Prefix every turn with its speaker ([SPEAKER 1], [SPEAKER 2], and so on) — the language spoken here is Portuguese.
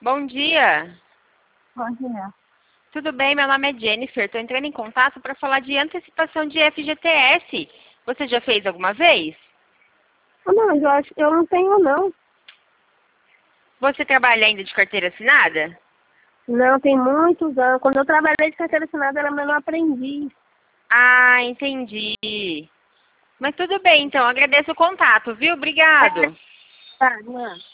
[SPEAKER 1] Bom dia.
[SPEAKER 2] Bom dia.
[SPEAKER 1] Tudo bem? Meu nome é Jennifer. Estou entrando em contato para falar de antecipação de FGTS. Você já fez alguma vez?
[SPEAKER 2] Não, eu acho que eu não tenho, não.
[SPEAKER 1] Você trabalha ainda de carteira assinada?
[SPEAKER 2] Não, tem muitos anos. Quando eu trabalhei de carteira assinada, era menor aprendiz.
[SPEAKER 1] Ah, entendi. Mas tudo bem, então. Agradeço o contato, viu? Obrigado.
[SPEAKER 2] Tá, não.